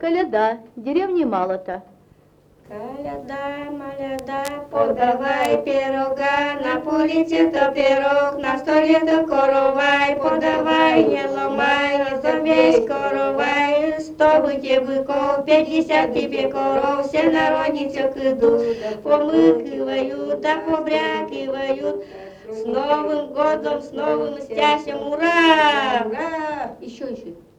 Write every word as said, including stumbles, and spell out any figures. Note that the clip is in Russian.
коляда, деревни Малота. Коляда, маляда, подавай пирога, на полице-то пирог, на столе-то коровай, подавай, не ломай, не завесь коровай, сто выте быков, пятьдесят тебе коров, все народницы к идут, помыкивают, да побрякивают, с Новым годом, с новым стясем, ура! Ура! Еще, еще.